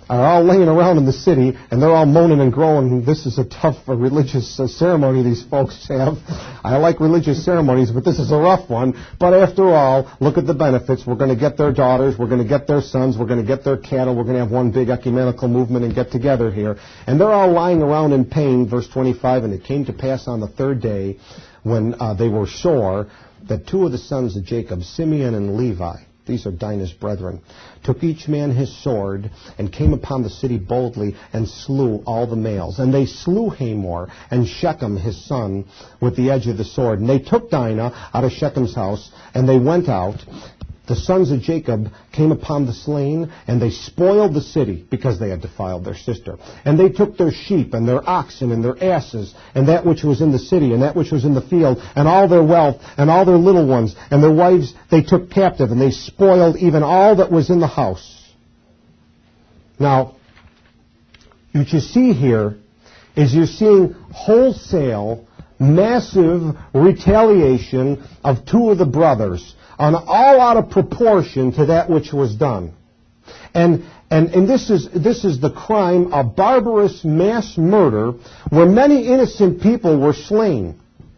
are all laying around in the city, and they're all moaning and groaning. This is a tough uh, religious uh, ceremony these folks have. I like religious ceremonies, but this is a rough one. But after all, look at the benefits. We're going to get their daughters. We're going to get their sons. We're going to get their cattle. We're going to have one big ecumenical movement and get together here. And they're all lying around in pain, verse twenty-five, and it came to pass on the third day when uh, they were sore that two of the sons of Jacob, Simeon and Levi, these are Dinah's brethren, took each man his sword and came upon the city boldly and slew all the males. And they slew Hamor and Shechem his son with the edge of the sword. And they took Dinah out of Shechem's house, and they went out. The sons of Jacob came upon the slain, and they spoiled the city because they had defiled their sister. And they took their sheep and their oxen and their asses and that which was in the city and that which was in the field and all their wealth and all their little ones and their wives they took captive, and they spoiled even all that was in the house. Now, what you see here is you're seeing wholesale, massive retaliation of two of the brothers, on all out of proportion to that which was done. And, and, and this is, this is the crime of barbarous mass murder where many innocent people were slain.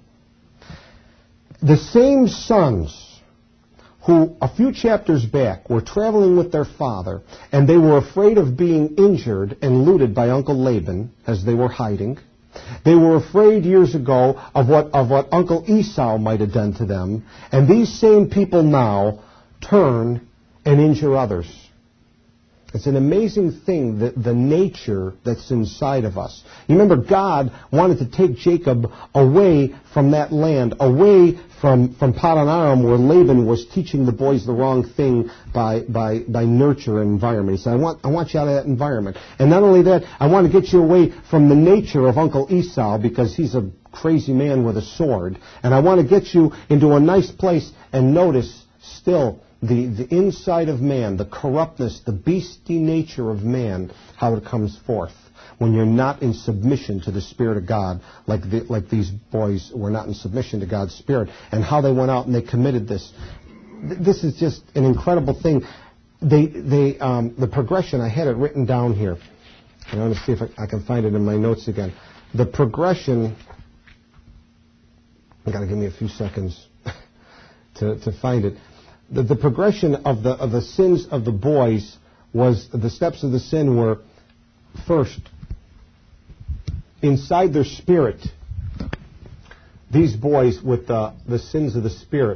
The same sons who a few chapters back were traveling with their father, and they were afraid of being injured and looted by Uncle Laban as they were hiding. They were afraid years ago of what, of what Uncle Esau might have done to them. And these same people now turn and injure others. It's an amazing thing, the, the nature that's inside of us. You remember, God wanted to take Jacob away from that land, away from, from Padan Aram, where Laban was teaching the boys the wrong thing by, by, by nurture and environment. He said, I want, I want you out of that environment. And not only that, I want to get you away from the nature of Uncle Esau, because he's a crazy man with a sword. And I want to get you into a nice place. And notice, still, The, the inside of man, the corruptness, the beastly nature of man, how it comes forth when you're not in submission to the Spirit of God, like the, like these boys were not in submission to God's Spirit, and how they went out and they committed this. This is just an incredible thing. They, they, um, the progression, I had it written down here. I want to see if I, I can find it in my notes again. The progression, you got to give me a few seconds to, to find it. The, the progression of the of the sins of the boys was, the steps of the sin were, first, inside their spirit, these boys with the, the sins of the spirit,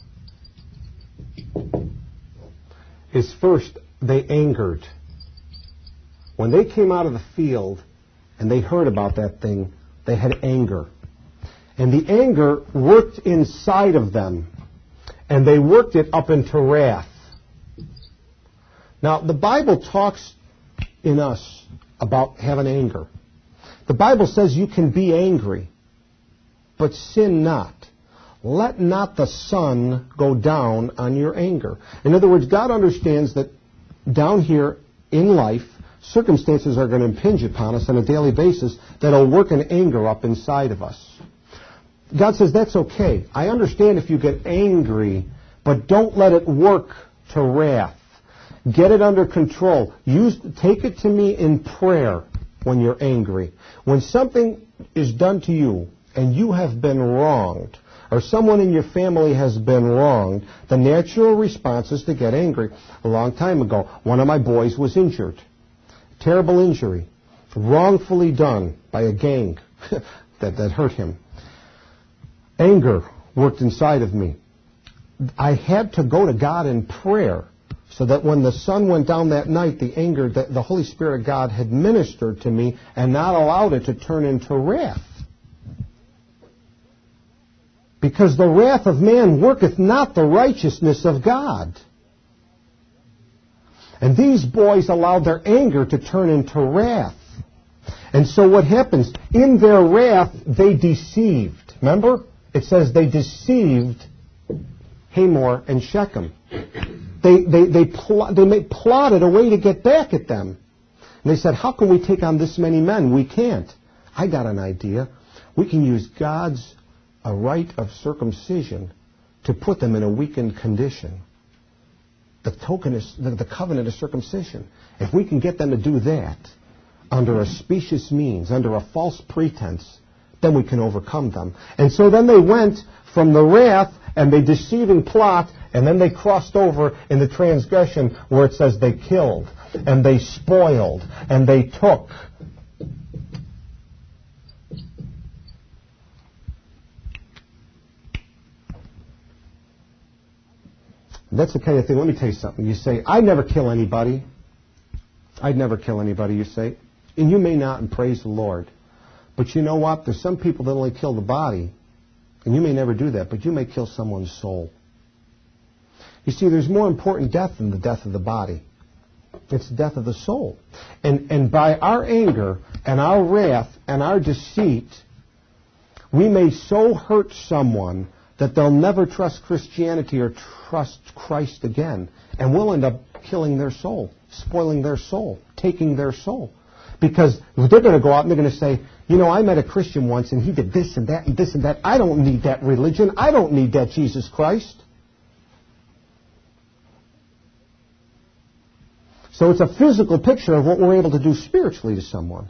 is first, they angered. When they came out of the field and they heard about that thing, they had anger. And the anger worked inside of them. And they worked it up into wrath. Now, the Bible talks in us about having anger. The Bible says you can be angry, but sin not. Let not the sun go down on your anger. In other words, God understands that down here in life, circumstances are going to impinge upon us on a daily basis that will work an anger up inside of us. God says, that's okay. I understand if you get angry, but don't let it work to wrath. Get it under control. Use, take it to me in prayer when you're angry. When something is done to you and you have been wronged, or someone in your family has been wronged, the natural response is to get angry. A long time ago, one of my boys was injured. Terrible injury. Wrongfully done by a gang that, that hurt him. Anger worked inside of me. I had to go to God in prayer so that when the sun went down that night, the anger, the, the Holy Spirit of God had ministered to me and not allowed it to turn into wrath. Because the wrath of man worketh not the righteousness of God. And these boys allowed their anger to turn into wrath. And so what happens? In their wrath, they deceived. Remember? It says they deceived Hamor and Shechem. They, they, they, pl- they made, plotted a way to get back at them. And they said, how can we take on this many men? We can't. I got an idea. We can use God's a rite of circumcision to put them in a weakened condition. the token is the, the covenant of circumcision. If we can get them to do that under a specious means, under a false pretense, then we can overcome them. And so then they went from the wrath and the deceiving plot, and then they crossed over in the transgression where it says they killed, and they spoiled, and they took. That's the kind of thing. Let me tell you something. You say, I'd never kill anybody. I'd never kill anybody, you say. And you may not, and praise the Lord. But you know what? There's some people that only kill the body. And you may never do that, but you may kill someone's soul. You see, there's more important death than the death of the body. It's the death of the soul. And, and by our anger and our wrath and our deceit, we may so hurt someone that they'll never trust Christianity or trust Christ again. And we'll end up killing their soul, spoiling their soul, taking their soul. Because they're going to go out and they're going to say, you know, I met a Christian once and he did this and that and this and that. I don't need that religion. I don't need that Jesus Christ. So it's a physical picture of what we're able to do spiritually to someone.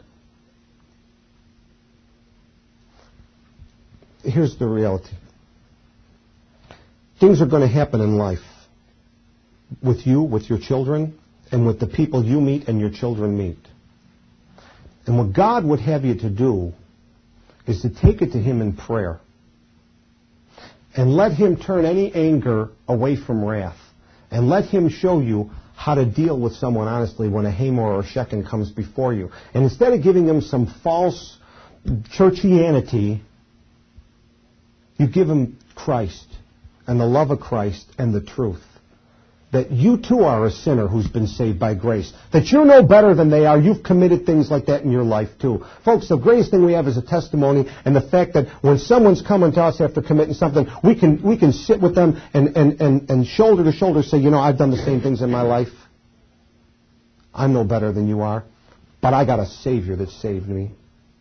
Here's the reality. Things are going to happen in life with you, with your children, and with the people you meet and your children meet. And what God would have you to do is to take it to Him in prayer and let Him turn any anger away from wrath and let Him show you how to deal with someone honestly when a Hamor or a Shechem comes before you. And instead of giving them some false churchianity, you give them Christ and the love of Christ and the truth. That you too are a sinner who's been saved by grace. That you're no better than they are. You've committed things like that in your life too. Folks, the greatest thing we have is a testimony and the fact that when someone's coming to us after committing something, we can we can sit with them and, and, and, and shoulder to shoulder say, you know, I've done the same things in my life. I'm no better than you are. But I got a Savior that saved me.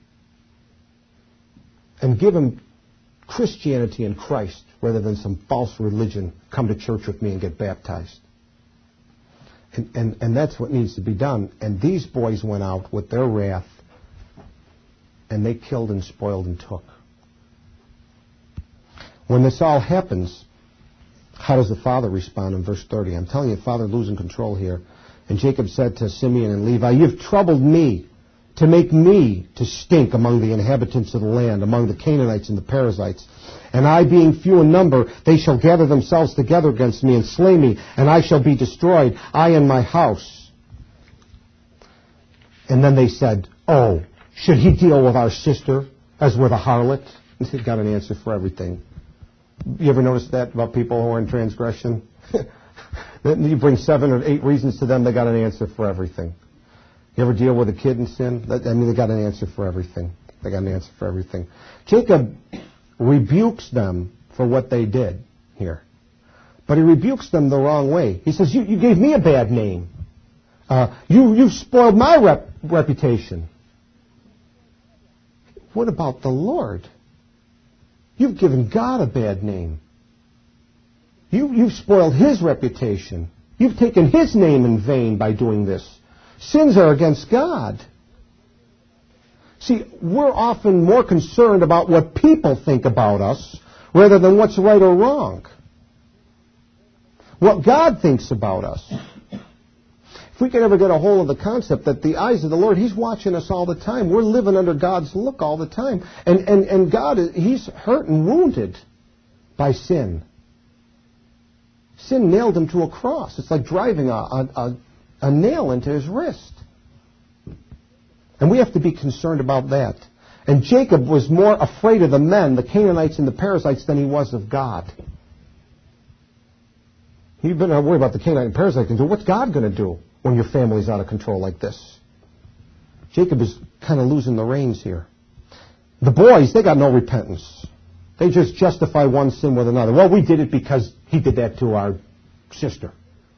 And give them Christianity and Christ rather than some false religion. Come to church with me and get baptized. And, and, and that's what needs to be done. And these boys went out with their wrath and they killed and spoiled and took. When this all happens, how does the father respond in verse thirty? I'm telling you, father losing control here. And Jacob said to Simeon and Levi, you've troubled me to make me to stink among the inhabitants of the land, among the Canaanites and the Perizzites. And I, being few in number, they shall gather themselves together against me and slay me, and I shall be destroyed, I and my house. And then they said, oh, should he deal with our sister as with a harlot? And he got an answer for everything. You ever notice that about people who are in transgression? You bring seven or eight reasons to them, they got an answer for everything. You ever deal with a kid in sin? I mean, they got an answer for everything. They got an answer for everything. Jacob rebukes them for what they did here. But he rebukes them the wrong way. He says, you, you gave me a bad name. Uh, you, you spoiled my rep, reputation. What about the Lord? You've given God a bad name. You, you've spoiled His reputation. You've taken His name in vain by doing this. Sins are against God. See, we're often more concerned about what people think about us rather than what's right or wrong. What God thinks about us. If we could ever get a hold of the concept that the eyes of the Lord, He's watching us all the time. We're living under God's look all the time. And, and, and God, He's hurt and wounded by sin. Sin nailed Him to a cross. It's like driving a, a, a a nail into His wrist. And we have to be concerned about that. And Jacob was more afraid of the men, the Canaanites and the Perizzites, than he was of God. You better not worry about the Canaanite and Perizzite things. What's God going to do when your family's out of control like this? Jacob is kind of losing the reins here. The boys, they got no repentance. They just justify one sin with another. Well, we did it because he did that to our sister.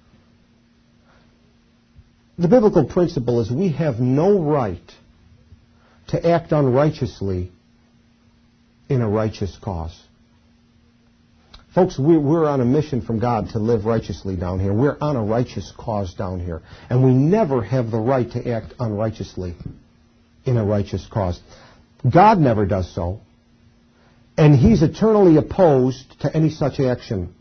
The biblical principle is we have no right to act unrighteously in a righteous cause. Folks, we, we're on a mission from God to live righteously down here. We're on a righteous cause down here. And we never have the right to act unrighteously in a righteous cause. God never does so. And He's eternally opposed to any such action.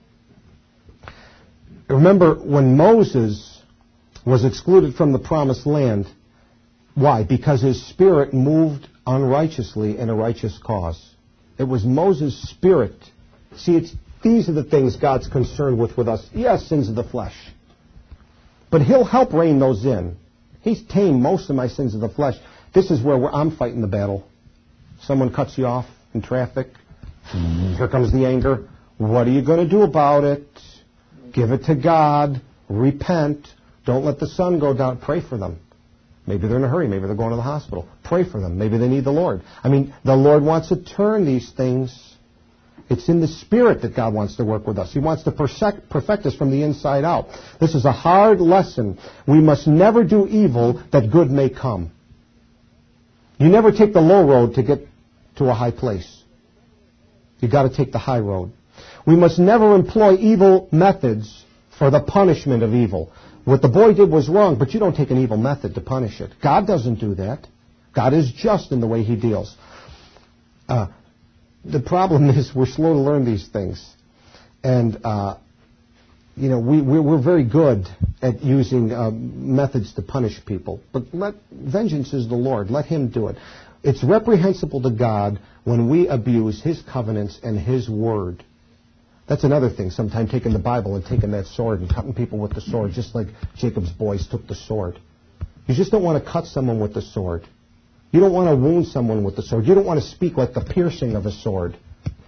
Remember, when Moses was excluded from the promised land, why? Because his spirit moved unrighteously in a righteous cause. It was Moses' spirit. See, it's, these are the things God's concerned with with us. Yes, sins of the flesh. But He'll help rein those in. He's tamed most of my sins of the flesh. This is where I'm fighting the battle. Someone cuts you off in traffic. Here comes the anger. What are you going to do about it? Give it to God. Repent. Don't let the sun go down. Pray for them. Maybe they're in a hurry. Maybe they're going to the hospital. Pray for them. Maybe they need the Lord. I mean, the Lord wants to turn these things. It's in the Spirit that God wants to work with us. He wants to perfect, perfect us from the inside out. This is a hard lesson. We must never do evil that good may come. You never take the low road to get to a high place. You've got to take the high road. We must never employ evil methods for the punishment of evil. What the boy did was wrong, but you don't take an evil method to punish it. God doesn't do that. God is just in the way He deals. Uh, the problem is we're slow to learn these things. And, uh, you know, we, we're very good at using uh, methods to punish people. But let, vengeance is the Lord. Let Him do it. It's reprehensible to God when we abuse His covenants and His word. That's another thing, sometimes taking the Bible and taking that sword and cutting people with the sword, just like Jacob's boys took the sword. You just don't want to cut someone with the sword. You don't want to wound someone with the sword. You don't want to speak like the piercing of a sword.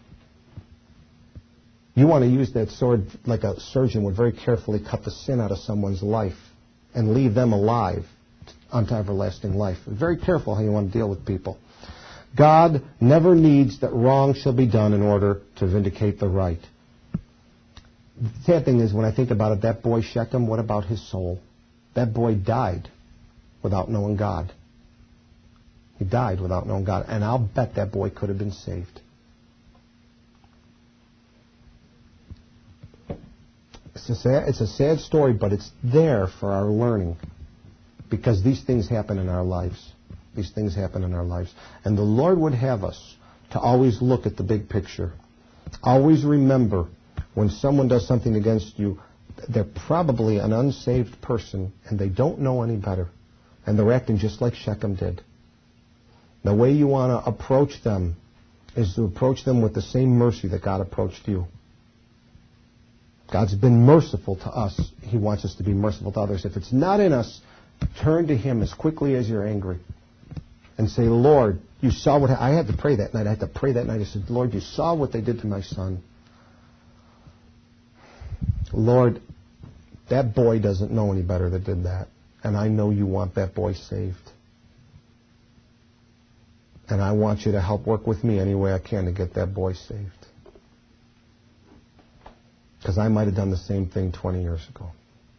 You want to use that sword like a surgeon would very carefully cut the sin out of someone's life and leave them alive unto everlasting life. Very careful how you want to deal with people. God never needs that wrong shall be done in order to vindicate the right. The sad thing is, when I think about it, that boy Shechem, what about his soul? That boy died without knowing God. He died without knowing God. And I'll bet that boy could have been saved. It's a sad, it's a sad story, but it's there for our learning. Because these things happen in our lives. These things happen in our lives. And the Lord would have us to always look at the big picture. Always remember, when someone does something against you, they're probably an unsaved person, and they don't know any better. And they're acting just like Shechem did. The way you want to approach them is to approach them with the same mercy that God approached you. God's been merciful to us. He wants us to be merciful to others. If it's not in us, turn to Him as quickly as you're angry and say, Lord, you saw what I had to pray that night. I had to pray that night. I said, Lord, you saw what they did to my son. Lord, that boy doesn't know any better that did that. And I know you want that boy saved. And I want you to help work with me any way I can to get that boy saved. Because I might have done the same thing twenty years ago.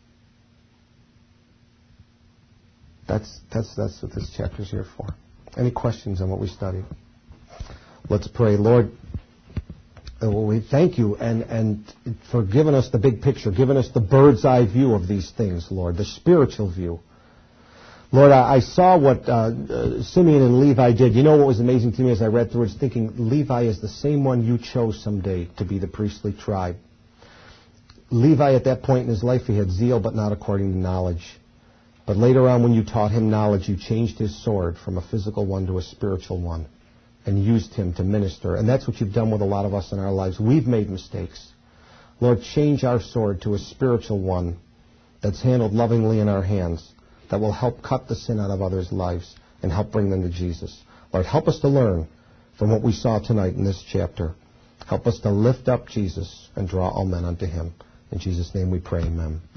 That's, that's, that's what this chapter is here for. Any questions on what we studied? Let's pray. Lord, well, we thank you and, and for giving us the big picture, giving us the bird's eye view of these things, Lord, the spiritual view. Lord, I, I saw what uh, uh, Simeon and Levi did. You know what was amazing to me as I read through it? I was thinking, Levi is the same one you chose someday to be the priestly tribe. Levi, at that point in his life, he had zeal, but not according to knowledge. But later on, when you taught him knowledge, you changed his sword from a physical one to a spiritual one and used him to minister. And that's what you've done with a lot of us in our lives. We've made mistakes. Lord, change our sword to a spiritual one that's handled lovingly in our hands, that will help cut the sin out of others' lives and help bring them to Jesus. Lord, help us to learn from what we saw tonight in this chapter. Help us to lift up Jesus and draw all men unto Him. In Jesus' name we pray, amen.